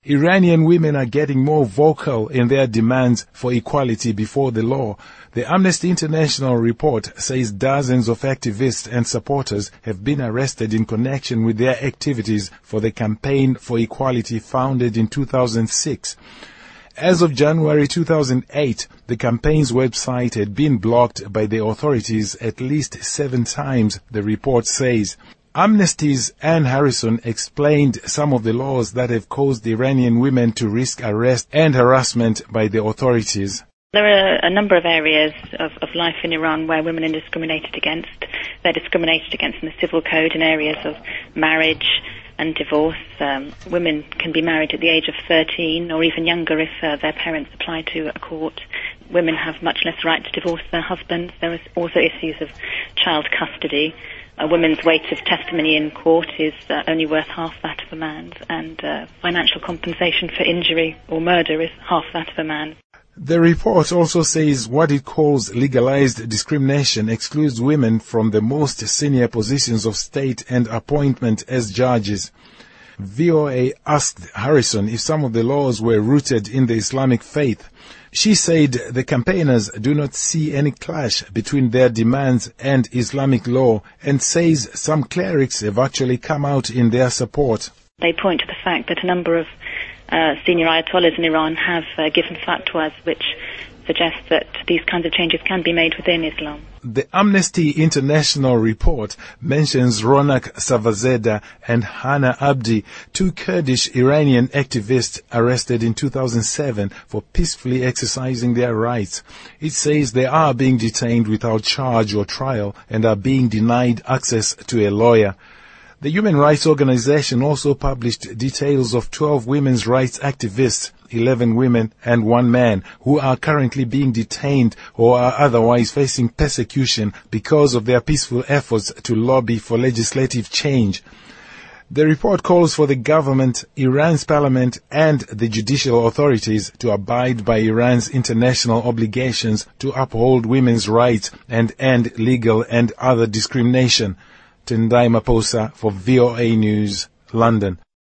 Iranian women are getting more vocal in their demands for equality before the law. The Amnesty International report says dozens of activists and supporters have been arrested in connection with their activities for the Campaign for Equality founded in 2006. As of January 2008, the campaign's website had been blocked by the authorities at least 7 times, the report says. Amnesty's Anne Harrison explained some of the laws that have caused Iranian women to risk arrest and harassment by the authorities. There are a number of areas of life in Iran where women are discriminated against. They're discriminated against in the civil code in areas of marriage and divorce. Women can be married at the age of 13 or even younger if their parents apply to a court. Women have much less right to divorce their husbands. There are also issues of child custody. A woman's weight of testimony in court is only worth half that of a man's, and financial compensation for injury or murder is half that of a man's. The report also says what it calls legalized discrimination excludes women from the most senior positions of state and appointment as judges. VOA asked Harrison if some of the laws were rooted in the Islamic faith. She said the campaigners do not see any clash between their demands and Islamic law and says some clerics have actually come out in their support. They point to the fact that a number of senior ayatollahs in Iran have given fatwas which suggest that these kinds of changes can be made within Islam. The Amnesty International report mentions Ronak Savazeda and Hana Abdi, 2 Kurdish Iranian activists arrested in 2007 for peacefully exercising their rights. It says they are being detained without charge or trial and are being denied access to a lawyer. The human rights organization also published details of 12 women's rights activists, 11 women and 1 man, who are currently being detained or are otherwise facing persecution because of their peaceful efforts to lobby for legislative change. The report calls for the government, Iran's parliament and the judicial authorities to abide by Iran's international obligations to uphold women's rights and end legal and other discrimination. Tendai Maposa for VOA News, London.